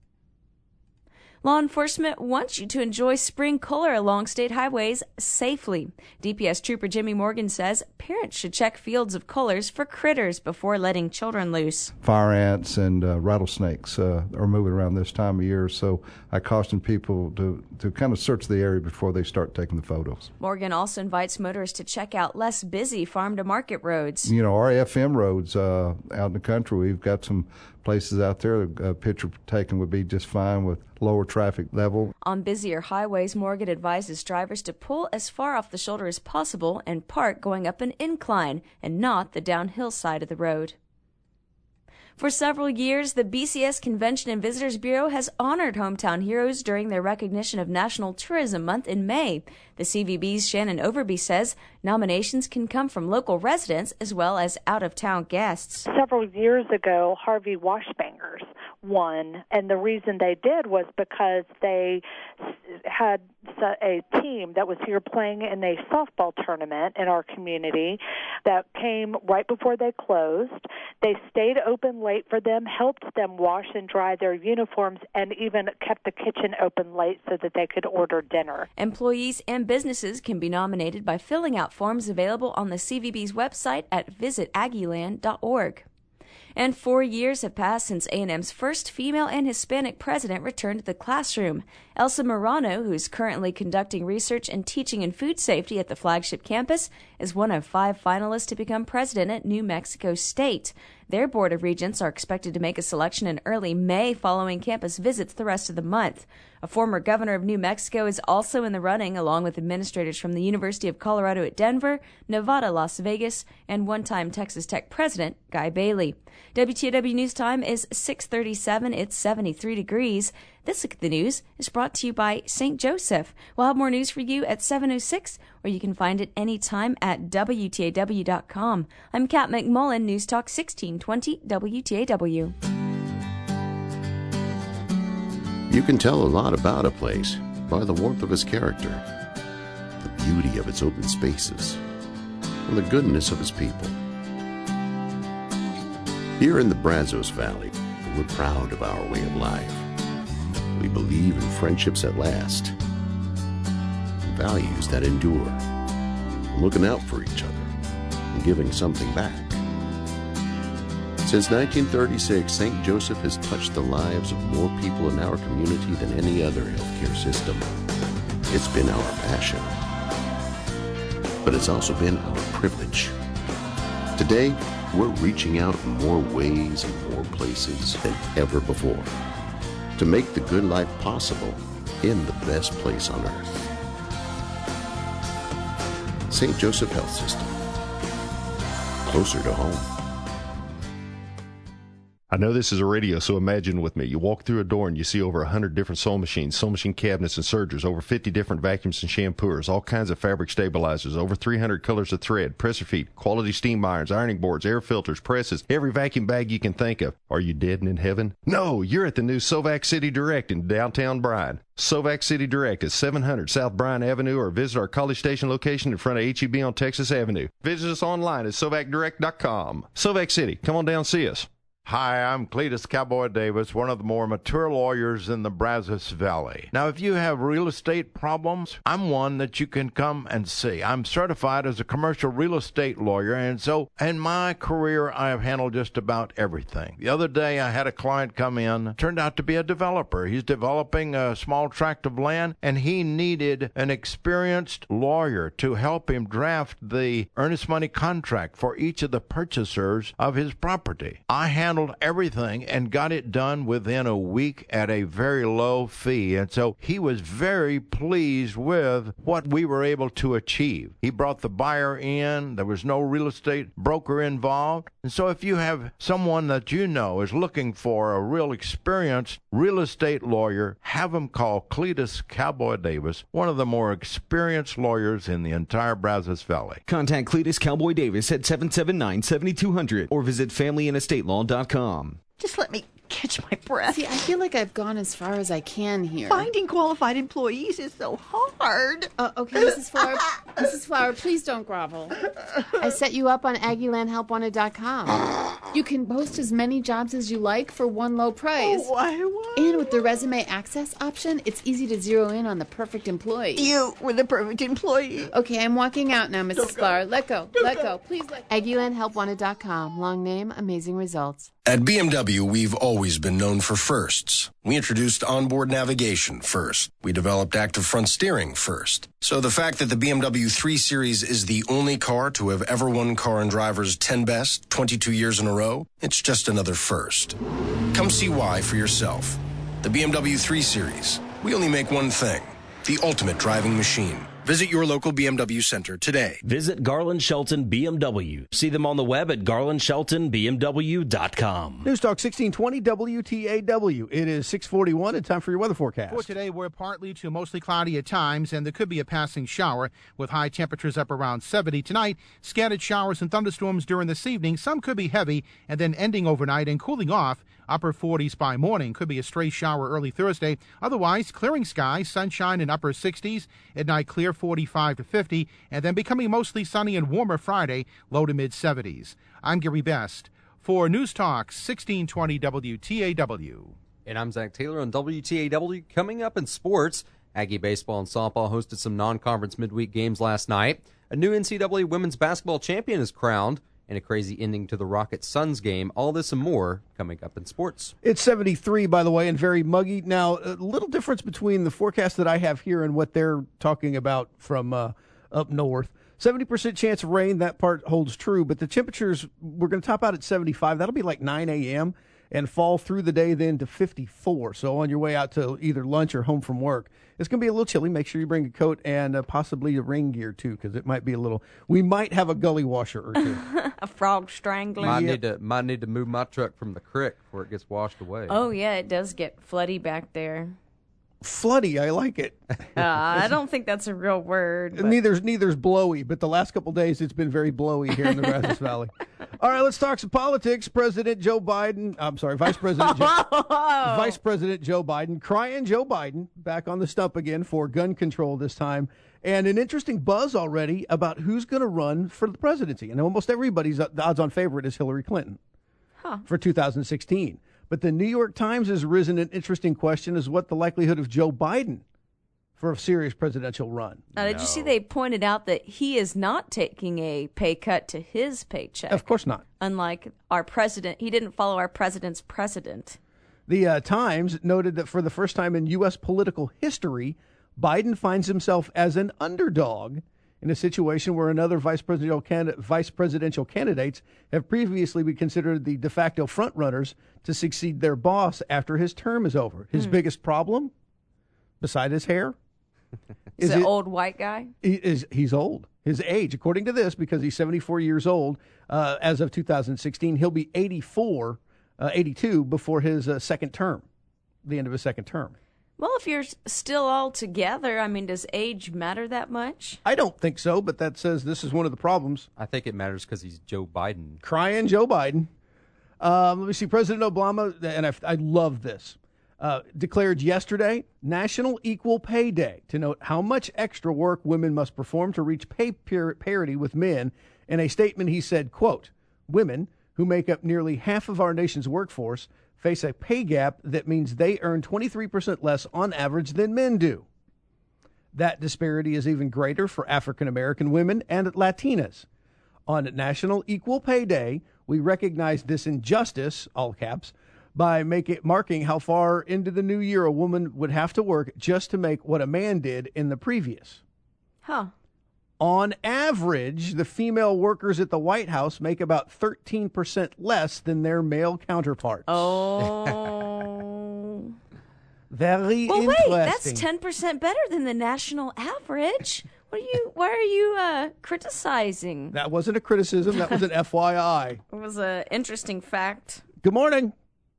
Law enforcement wants you to enjoy spring color along state highways safely. D P S Trooper Jimmy Morgan says parents should check fields of colors for critters before letting children loose.
Fire ants and uh, rattlesnakes uh, are moving around this time of year, so I caution people to, to kind of search the area before they start taking the photos.
Morgan also invites motorists to check out less busy farm-to-market roads.
You know, our F M roads uh, out in the country, we've got some places out there a picture taken would be just fine with lower traffic level.
On busier highways, Morgan advises drivers to pull as far off the shoulder as possible and park going up an incline and not the downhill side of the road. For several years, the B C S Convention and Visitors Bureau has honored hometown heroes during their recognition of National Tourism Month in May. The C V B's Shannon Overby says nominations can come from local residents as well as out-of-town guests.
Several years ago, Harvey Washbangers won, and the reason they did was because they had a team that was here playing in a softball tournament in our community that came right before they closed. They stayed open late for them, helped them wash and dry their uniforms, and even kept the kitchen open late so that they could order dinner.
Employees and businesses can be nominated by filling out forms available on the C V B's website at visit aggieland dot org. And four years have passed since A and M's first female and Hispanic president returned to the classroom. Elsa Morano, who's currently conducting research and teaching in food safety at the flagship campus, is one of five finalists to become president at New Mexico State. Their board of regents are expected to make a selection in early May following campus visits the rest of the month. A former governor of New Mexico is also in the running, along with administrators from the University of Colorado at Denver, Nevada, Las Vegas, and one-time Texas Tech president Guy Bailey. W T A W News Time is six thirty-seven. It's seventy-three degrees. This Look at the News is brought to you by Saint Joseph. We'll have more news for you at seven oh six, or you can find it anytime at W T A W dot com. I'm Kat McMullen, News Talk sixteen twenty W T A W.
You can tell a lot about a place by the warmth of its character, the beauty of its open spaces, and the goodness of its people. Here in the Brazos Valley, we're proud of our way of life. We believe in friendships that last, values that endure, looking out for each other, and giving something back. Since nineteen thirty-six, Saint Joseph has touched the lives of more people in our community than any other healthcare system. It's been our passion, but it's also been our privilege. Today, we're reaching out in more ways and more places than ever before to make the good life possible in the best place on earth. Saint Joseph Health System. Closer to home.
I know this is a radio, so imagine with me. You walk through a door and you see over one hundred different sewing machines, sewing machine cabinets and sergers, over fifty different vacuums and shampooers, all kinds of fabric stabilizers, over three hundred colors of thread, presser feet, quality steam irons, ironing boards, air filters, presses, every vacuum bag you can think of. Are you dead and in heaven? No, you're at the new Sovac City Direct in downtown Bryan. Sovac City Direct is seven hundred South Bryan Avenue, or visit our College Station location in front of H E B on Texas Avenue. Visit us online at sovac direct dot com. Sovac City, come on down and see us.
Hi, I'm Cletus Cowboy Davis, one of the more mature lawyers in the Brazos Valley. Now, if you have real estate problems, I'm one that you can come and see. I'm certified as a commercial real estate lawyer, and so in my career, I have handled just about everything. The other day, I had a client come in, turned out to be a developer. He's developing a small tract of land, and he needed an experienced lawyer to help him draft the earnest money contract for each of the purchasers of his property. I handled everything and got it done within a week at a very low fee. And so he was very pleased with what we were able to achieve. He brought the buyer in. There was no real estate broker involved. And so if you have someone that you know is looking for a real experienced real estate lawyer, have them call Cletus Cowboy Davis, one of the more experienced lawyers in the entire Brazos Valley.
Contact Cletus Cowboy Davis at seven seven nine, seven two zero zero or visit family and estate law dot com.
Just let me catch my breath.
See, I feel like I've gone as far as I can here.
Finding qualified employees is so hard.
Uh, okay, Missus Flower, Missus Flower, please don't grovel. I set you up on Aggie Land Help Wanted dot com. You can post as many jobs as you like for one low price.
Oh, why, why,
and with the resume access option, it's easy to zero in on the perfect employee.
You were the perfect employee.
Okay, I'm walking out now, Missus Flower. Let go. Don't let go. go. Please let go. Aggie Land Help Wanted dot com. Long name, amazing results.
At B M W, we've always been known for firsts. We introduced onboard navigation first. We developed active front steering first. So the fact that the B M W three Series is the only car to have ever won Car and Driver's ten Best twenty-two years in a row, it's just another first. Come see why for yourself. The B M W three Series. We only make one thing, the ultimate driving machine. Visit your local B M W center today.
Visit Garland Shelton B M W. See them on the web at garland shelton b m w dot com.
News Talk sixteen twenty W T A W. It is six forty-one and time for your weather forecast.
For today, we're partly to mostly cloudy at times, and there could be a passing shower with high temperatures up around seventy. Tonight, scattered showers and thunderstorms during this evening. Some could be heavy and then ending overnight and cooling off. Upper forties by morning. Could be a stray shower early Thursday. Otherwise, clearing skies, sunshine in upper sixties. At night, clear forty-five to fifty. And then becoming mostly sunny and warmer Friday, low to mid seventies. I'm Gary Best for News Talk sixteen twenty W T A W.
And I'm Zach Taylor on W T A W. Coming up in sports, Aggie baseball and softball hosted some non-conference midweek games last night. A new N C double A women's basketball champion is crowned. And a crazy ending to the Rockets-Suns game. All this and more coming up in sports.
It's seventy-three, by the way, and very muggy. Now, a little difference between the forecast that I have here and what they're talking about from uh, up north. seventy percent chance of rain, that part holds true, but the temperatures, we're going to top out at seventy-five. That'll be like nine a.m. and fall through the day then to fifty-four. So on your way out to either lunch or home from work, it's going to be a little chilly. Make sure you bring a coat and uh, possibly a rain gear, too, because it might be a little – we might have a gully washer or two.
A frog strangler.
Might
yep.
need to might need to move my truck from the creek before it gets washed away.
Oh, yeah, it does get floody back there.
Floody, I like it.
Uh, I don't think that's a real word. But...
Neither's neither's blowy, but the last couple days it's been very blowy here in the Brazos Valley. All right, let's talk some politics. President Joe Biden, I'm sorry, Vice President Joe, Vice President Joe Biden, crying Joe Biden back on the stump again for gun control this time, and an interesting buzz already about who's going to run for the presidency. And almost everybody's the odds-on favorite is Hillary Clinton
huh.
for two thousand sixteen. But the New York Times has risen an interesting question as what the likelihood of Joe Biden for a serious presidential run.
Now, did no. you see they pointed out that he is not taking a pay cut to his paycheck?
Of course not.
Unlike our president, he didn't follow our president's precedent.
The uh, Times noted that for the first time in U S political history, Biden finds himself as an underdog in a situation where another vice presidential candidate, vice presidential candidates have previously been considered the de facto frontrunners to succeed their boss after his term is over. His mm. biggest problem, beside his hair,
is an old white guy.
He is he's old. His age, according to this, because he's seventy-four years old uh, as of two thousand sixteen, he'll be eighty-four uh, eighty-two before his uh, second term, the end of his second term.
Well, if you're still all together, I mean, does age matter that much?
I don't think so, but that says this is one of the problems.
I think it matters because he's Joe Biden.
Crying Joe Biden. Um, let me see. President Obama, and I, I love this, uh, declared yesterday National Equal Pay Day to note how much extra work women must perform to reach pay par- parity with men. In a statement, he said, quote, women, who make up nearly half of our nation's workforce, face a pay gap that means they earn twenty-three percent less on average than men do. That disparity is even greater for African American women and Latinas. On National Equal Pay Day, we recognize this injustice, all caps, by make it, marking how far into the new year a woman would have to work just to make what a man did in the previous.
Huh.
On average, the female workers at the White House make about thirteen percent less than their male counterparts.
Oh.
Very
well,
interesting.
wait, that's ten percent better than the national average. What are you, why are you uh, criticizing?
That wasn't a criticism. That was an F Y I.
It was an interesting fact.
Good morning.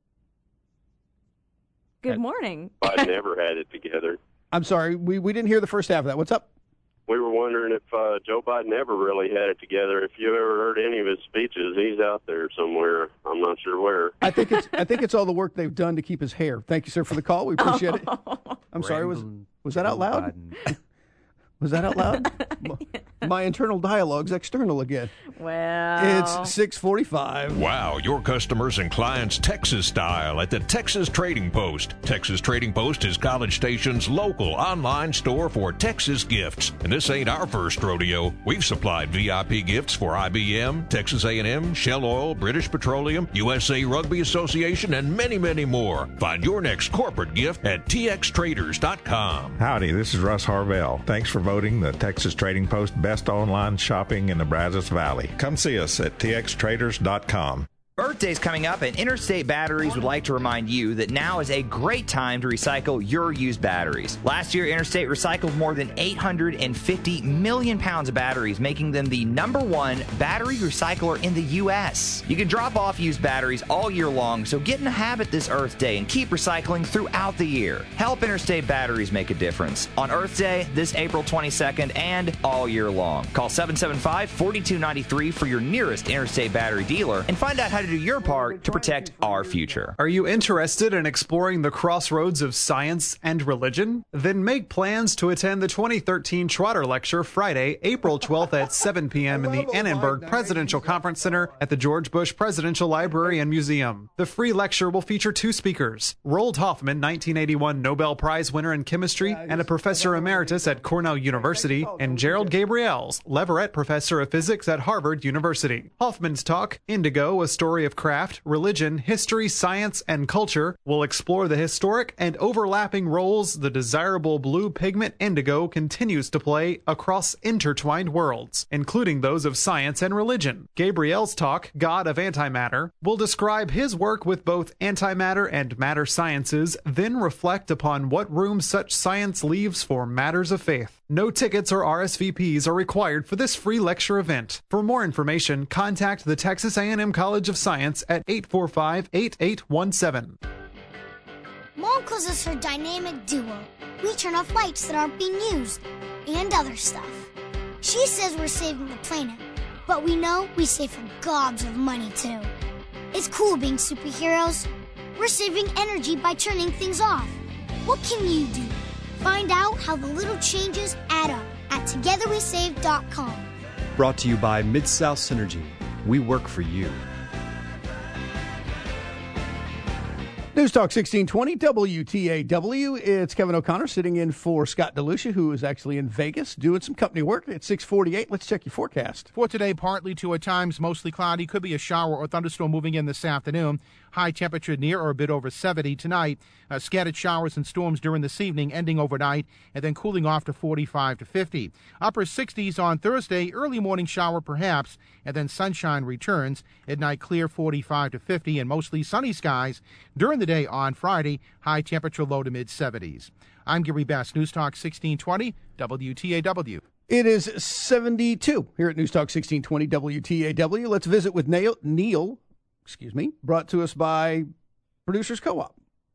Good morning.
I never had it together.
I'm sorry, we, we didn't hear the first half of that. What's up?
We were wondering if uh, Joe Biden ever really had it together. If you ever heard any of his speeches, he's out there somewhere. I'm not sure where.
I think it's I think it's all the work they've done to keep his hair. Thank you, sir, for the call. We appreciate it. I'm sorry. Was was that out loud? Was that out loud? My internal dialogue's external again.
Well,
it's six forty-five.
Wow, your customers and clients Texas style at the Texas Trading Post. Texas Trading Post is College Station's local online store for Texas gifts. And this ain't our first rodeo. We've supplied V I P gifts for I B M, Texas A and M, Shell Oil, British Petroleum, U S A Rugby Association, and many, many more. Find your next corporate gift at T X traders dot com.
Howdy, this is Russ Harvell. Thanks for voting the Texas Trading Post best online shopping in the Brazos Valley. Come see us at T X traders dot com.
Birthday's coming up, and Interstate Batteries would like to remind you that now is a great time to recycle your used batteries. Last year, Interstate recycled more than eight hundred fifty million pounds of batteries, making them the number one battery recycler in the U S. You can drop off used batteries all year long, so get in the habit this Earth Day and keep recycling throughout the year. Help Interstate Batteries make a difference on Earth Day, this April twenty-second, and all year long. Call seven seven five, four two nine three for your nearest Interstate Battery dealer and find out how to do your part to protect our future.
Are you interested in exploring the crossroads of science and religion? Then make plans to attend the twenty thirteen Trotter Lecture Friday, April twelfth at seven p.m. in the Annenberg Presidential Conference Center at the George Bush Presidential Library and Museum. The free lecture will feature two speakers, Roald Hoffman, nineteen eighty-one Nobel Prize winner in chemistry and a professor emeritus at Cornell University, and Gerald Gabriels, Leverett Professor of Physics at Harvard University. Hoffman's talk, Indigo, a story of craft, religion, history, science, and culture, will explore the historic and overlapping roles the desirable blue pigment indigo continues to play across intertwined worlds, including those of science and religion. Gabriel's talk, God of Antimatter, will describe his work with both antimatter and matter sciences, then reflect upon what room such science leaves for matters of faith. No tickets or R S V Ps are required for this free lecture event. For more information, contact the Texas A and M College of Science at eight four five, eight eight one seven.
Mom calls us her dynamic duo. We turn off lights that aren't being used and other stuff. She says we're saving the planet, but we know we save her gobs of money too. It's cool being superheroes. We're saving energy by turning things off. What can you do? Find out how the little changes add up at together we save dot com.
Brought to you by Mid-South Synergy. We work for you.
News Talk sixteen twenty W T A W. It's Kevin O'Connor sitting in for Scott DeLucia, who is actually in Vegas doing some company work at six forty-eight. Let's check your forecast.
For today, partly to at times mostly cloudy. Could be a shower or thunderstorm moving in this afternoon. High temperature near or a bit over seventy tonight. Uh, scattered showers and storms during this evening, ending overnight, and then cooling off to forty-five to fifty. Upper sixties on Thursday, early morning shower perhaps, and then sunshine returns. At night, clear forty-five to fifty, and mostly sunny skies during the day on Friday. High temperature low to mid seventies. I'm Gary Bass, News Talk sixteen twenty W T A W.
It is seventy-two here at News Talk sixteen twenty W T A W. Let's visit with Neil. Neil excuse me, brought to us by Producers Co-op.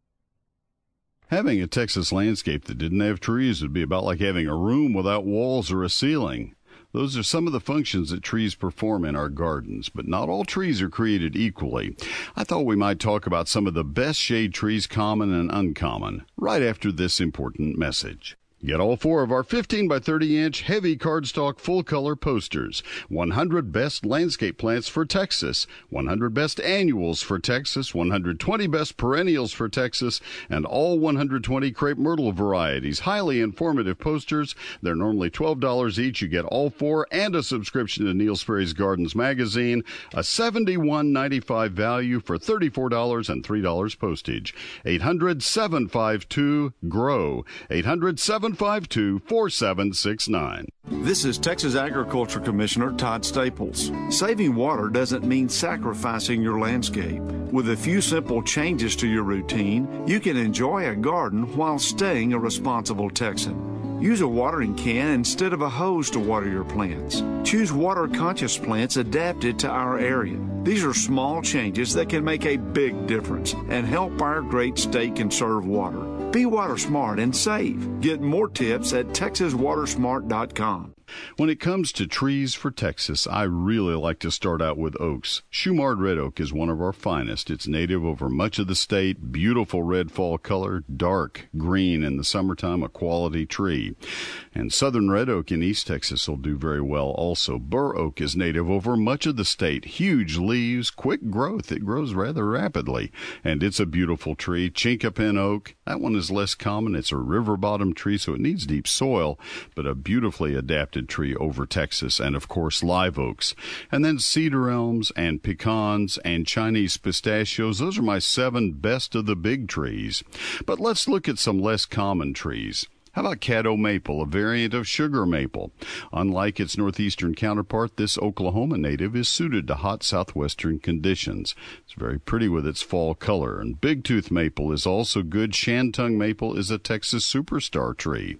Having a Texas landscape that didn't have trees would be about like having a room without walls or a ceiling. Those are some of the functions that trees perform in our gardens, but not all trees are created equally. I thought we might talk about some of the best shade trees, common and uncommon, right after this important message. Get all four of our fifteen by thirty inch heavy cardstock full-color posters. one hundred best landscape plants for Texas, one hundred best annuals for Texas, one hundred twenty best perennials for Texas, and all one hundred twenty crepe myrtle varieties. Highly informative posters. They're normally twelve dollars each. You get all four and a subscription to Neil Sperry's Gardens magazine. A seventy-one ninety-five value for thirty-four dollars and three dollars postage. eight hundred, seven five two, G R O W. eight hundred, seven five two, four seven six nine.
This is Texas Agriculture Commissioner Todd Staples. Saving water doesn't mean sacrificing your landscape. With a few simple changes to your routine, you can enjoy a garden while staying a responsible Texan. Use a watering can instead of a hose to water your plants. Choose water-conscious plants adapted to our area. These are small changes that can make a big difference and help our great state conserve water. Be water smart and save. Get more tips at texas water smart dot com.
When it comes to trees for Texas, I really like to start out with oaks. Shumard red oak is one of our finest. It's native over much of the state, beautiful red fall color, dark green in the summertime, a quality tree. And southern red oak in East Texas will do very well also. Bur oak is native over much of the state, huge leaves, quick growth. It grows rather rapidly, and it's a beautiful tree. Chinkapin oak, that one is less common. It's a river bottom tree, so it needs deep soil, but a beautifully adapted tree over Texas. And of course live oaks, and then cedar elms and pecans and Chinese pistachios. Those are my seven best of the big trees. But let's look at some less common trees. How about Caddo maple, a variant of sugar maple? Unlike its northeastern counterpart, this Oklahoma native is suited to hot southwestern conditions. It's very pretty with its fall color. And big-tooth maple is also good. Shantung maple is a Texas superstar tree.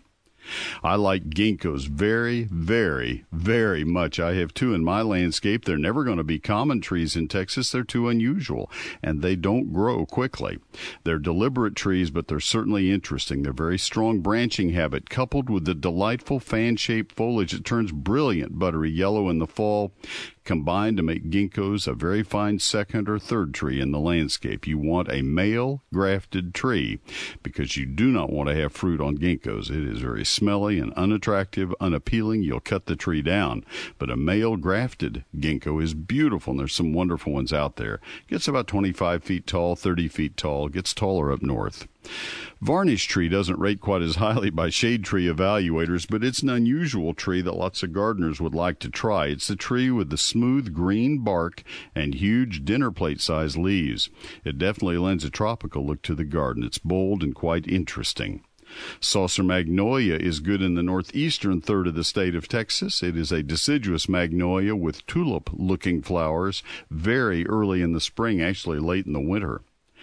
I like ginkgos very, very, very much. I have two in my landscape. They're never going to be common trees in Texas. They're too unusual, and they don't grow quickly. They're deliberate trees, but they're certainly interesting. They're very strong branching habit, coupled with the delightful fan-shaped foliage that turns brilliant buttery yellow in the fall, combined to make ginkgos a very fine second or third tree in the landscape. You want a male grafted tree because you do not want to have fruit on ginkgos. It is very smelly and unattractive, unappealing. You'll cut the tree down. But a male grafted ginkgo is beautiful, and there's some wonderful ones out there. Gets about twenty-five feet tall, thirty feet tall, gets taller up north. Varnish tree doesn't rate quite as highly by shade tree evaluators, but it's an unusual tree that lots of gardeners would like to try. It's the tree with the smooth green bark and huge dinner plate-sized leaves. It definitely lends a tropical look to the garden. It's bold and quite interesting. Saucer magnolia is good in the northeastern third of the state of Texas. It is a deciduous magnolia with tulip-looking flowers very early in the spring, actually late in the winter.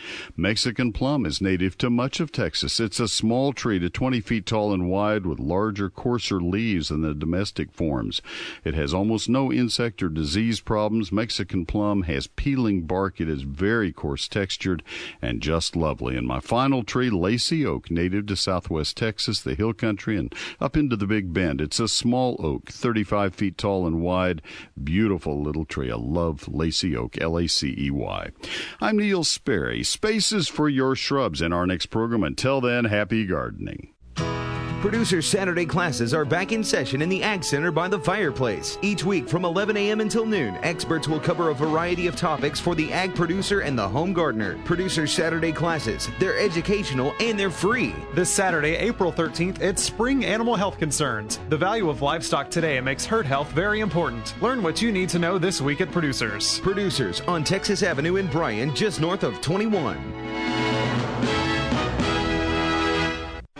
Mexican plum is native to much of Texas. It's a small tree to twenty feet tall and wide with larger, coarser leaves than the domestic forms. It has almost no insect or disease problems. Mexican plum has peeling bark. It is very coarse textured and just lovely. And my final tree, lacy oak, native to southwest Texas, the hill country, and up into the Big Bend. It's a small oak, thirty-five feet tall and wide. Beautiful little tree. I love lacy oak, L A C E Y. I'm Neil Sperry. Spaces for your shrubs in our next program. Until then, happy gardening.
Producer Saturday classes are back in session in the Ag Center by the fireplace. Each week from eleven a.m. until noon, experts will cover a variety of topics for the ag producer and the home gardener. Producer Saturday classes, they're educational and they're free.
This Saturday, April thirteenth, it's Spring Animal Health Concerns. The value of livestock today makes herd health very important. Learn what you need to know this week at Producers.
Producers on Texas Avenue in Bryan, just north of twenty-one.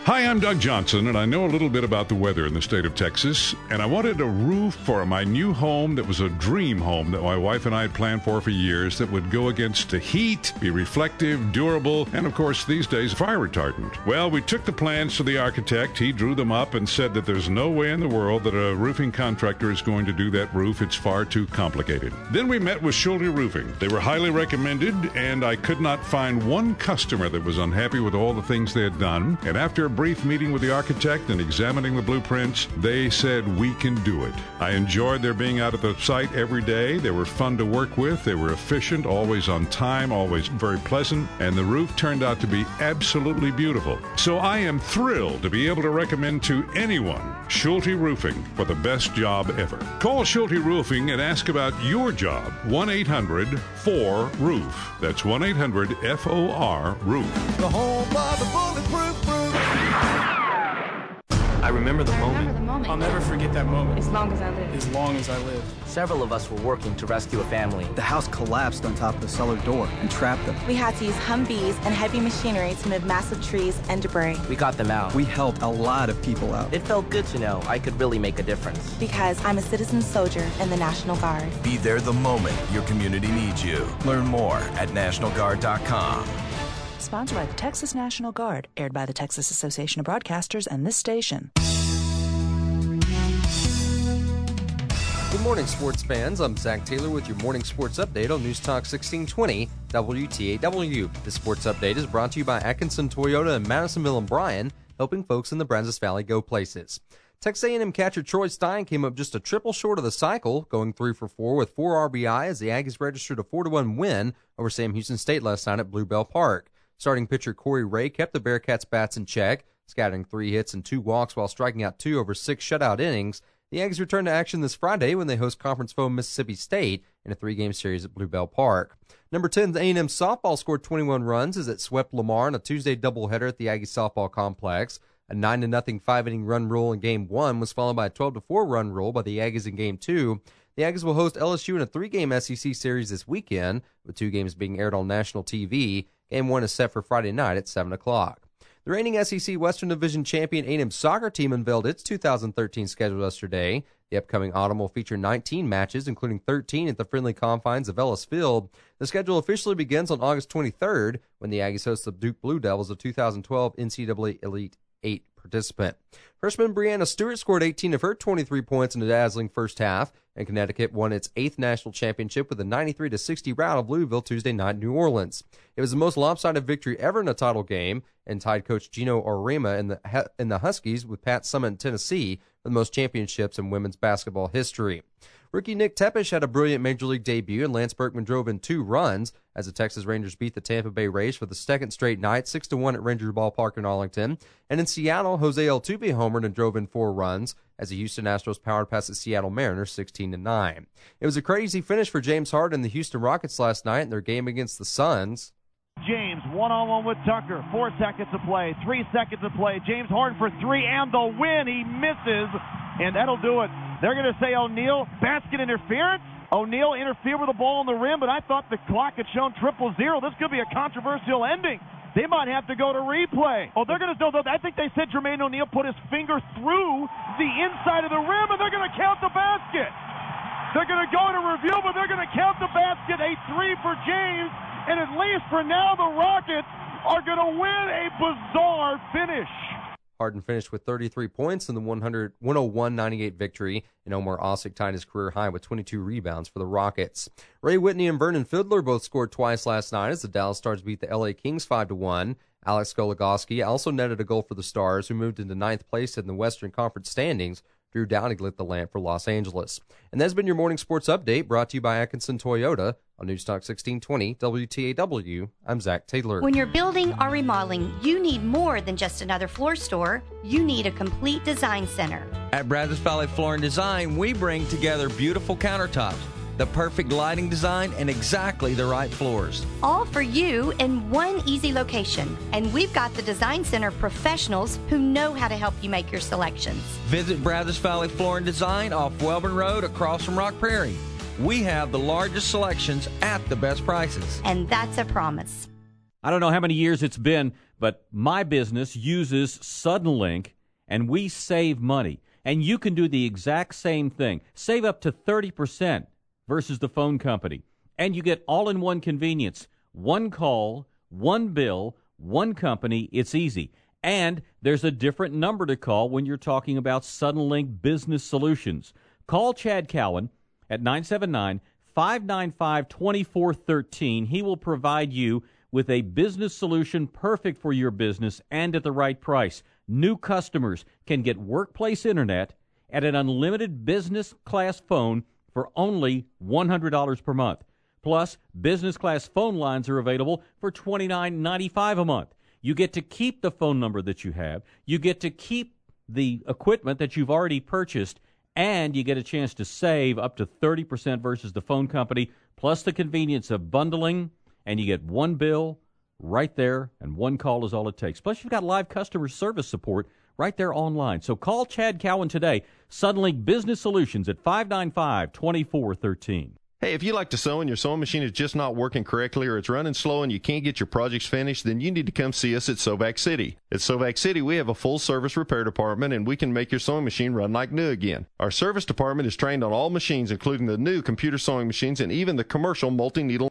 Hi, I'm Doug Johnson, and I know a little bit about the weather in the state of Texas, and I wanted a roof for my new home that was a dream home that my wife and I had planned for for years that would go against the heat, be reflective, durable, and of course these days fire retardant. Well, we took the plans to the architect. He drew them up and said that there's no way in the world that a roofing contractor is going to do that roof. It's far too complicated. Then we met with Schulte Roofing. They were highly recommended, and I could not find one customer that was unhappy with all the things they had done. And after a brief meeting with the architect and examining the blueprints, they said we can do it. I enjoyed their being out at the site every day. They were fun to work with. They were efficient, always on time, always very pleasant, and the roof turned out to be absolutely beautiful. So I am thrilled to be able to recommend to anyone Schulte Roofing for the best job ever. Call Schulte Roofing and ask about your job. one eight hundred four roof. That's one eight hundred F O R roof.
The home of the bulletproof roof. I remember the moment.
Remember the moment.
I'll never forget that moment.
As long as I live.
As long as I live.
Several of us were working to rescue a family.
The house collapsed on top of the cellar door and trapped them.
We had to use Humvees and heavy machinery to move massive trees and debris.
We got them out.
We helped a lot of people out.
It felt good to know I could really make a difference.
Because I'm a citizen soldier in the National Guard.
Be there the moment your community needs you. Learn more at National Guard dot com.
Sponsored by the Texas National Guard, aired by the Texas Association of Broadcasters and this station.
Good morning, sports fans. I'm Zach Taylor with your morning sports update on News Talk sixteen twenty W T A W. The sports update is brought to you by Atkinson Toyota in Madisonville and Bryan, helping folks in the Brazos Valley go places. Texas A and M catcher Troy Stein came up just a triple short of the cycle, going three for four with four R B I as the Aggies registered a four to one win over Sam Houston State last night at Bluebell Park. Starting pitcher Corey Ray kept the Bearcats' bats in check, scattering three hits and two walks while striking out two over six shutout innings. The Aggies return to action this Friday when they host conference foe Mississippi State in a three-game series at Bluebell Park. Number ten, A and M softball scored twenty-one runs as it swept Lamar in a Tuesday doubleheader at the Aggie softball complex. A nine to nothing five-inning run rule in Game one was followed by a twelve to four run rule by the Aggies in Game two. The Aggies will host L S U in a three-game S E C series this weekend, with two games being aired on national T V. Game one is set for Friday night at seven o'clock. The reigning S E C Western Division champion A and M soccer team unveiled its two thousand thirteen schedule yesterday. The upcoming autumn will feature nineteen matches, including thirteen at the friendly confines of Ellis Field. The schedule officially begins on August twenty-third when the Aggies host the Duke Blue Devils, a two thousand twelve N C double A Elite Eight participant. Freshman Brianna Stewart scored eighteen of her twenty-three points in a dazzling first half, and Connecticut won its eighth national championship with a ninety-three to sixty rout of Louisville Tuesday night in New Orleans. It was the most lopsided victory ever in a title game, and tied Coach Gino Auriemma in the in the Huskies with Pat Summitt in Tennessee for the most championships in women's basketball history. Rookie Nick Tepish had a brilliant Major League debut, and Lance Berkman drove in two runs as the Texas Rangers beat the Tampa Bay Rays for the second straight night, six to one at Ranger Ballpark in Arlington. And in Seattle, Jose Altuve homered and drove in four runs as the Houston Astros powered past the Seattle Mariners sixteen to nine. It was a crazy finish for James Harden and the Houston Rockets last night in their game against the Suns.
James one-on-one with Tucker. Four seconds to play. Three seconds to play. James Harden for three and the win. He misses, and that'll do it. They're going to say O'Neal, basket interference. O'Neal interfered with the ball on the rim, but I thought the clock had shown triple zero. This could be a controversial ending. They might have to go to replay. Oh, they're going to know. I think they said Jermaine O'Neal put his finger through the inside of the rim, and they're going to count the basket. They're going to go to review, but they're going to count the basket. A three for James, and at least for now, the Rockets are going to win a bizarre finish.
Harden finished with thirty-three points in the one oh one ninety-eight victory, and Omar Osik tied his career high with twenty-two rebounds for the Rockets. Ray Whitney and Vernon Fiddler both scored twice last night as the Dallas Stars beat the L A Kings five to one. Alex Goligoski also netted a goal for the Stars, who moved into ninth place in the Western Conference standings. Drew Downing lit the lamp for Los Angeles. And that's been your morning sports update, brought to you by Atkinson Toyota on Newstalk sixteen twenty W T A W. I'm Zach Taylor.
When you're building or remodeling, you need more than just another floor store. You need a complete design center.
At Brazos Valley Floor and Design, we bring together beautiful countertops, the perfect lighting design, and exactly the right floors.
All for you in one easy location. And we've got the Design Center professionals who know how to help you make your selections.
Visit Brazos Valley Floor and Design off Welborn Road across from Rock Prairie. We have the largest selections at the best prices.
And that's a promise.
I don't know how many years it's been, but my business uses Suddenlink, and we save money. And you can do the exact same thing. Save up to thirty percent versus the phone company. And you get all-in-one convenience. One call, one bill, one company. It's easy. And there's a different number to call when you're talking about Suddenlink Business Solutions. Call Chad Cowan at nine seven nine, five nine five, two four one three. He will provide you with a business solution perfect for your business and at the right price. New customers can get workplace internet at an unlimited business class phone for only one hundred dollars per month. Plus, business class phone lines are available for twenty-nine ninety-five a month. You get to keep the phone number that you have. You get to keep the equipment that you've already purchased, and you get a chance to save up to thirty percent versus the phone company, plus the convenience of bundling. And you get one bill right there, and one call is all it takes. Plus, you've got live customer service support right there online. So call Chad Cowan today, Suddenlink Business Solutions at five nine five, two four one three.
Hey, if you like to sew and your sewing machine is just not working correctly or it's running slow and you can't get your projects finished, then you need to come see us at Sovac City. At Sovac City, we have a full-service repair department, and we can make your sewing machine run like new again. Our service department is trained on all machines, including the new computer sewing machines and even the commercial multi-needle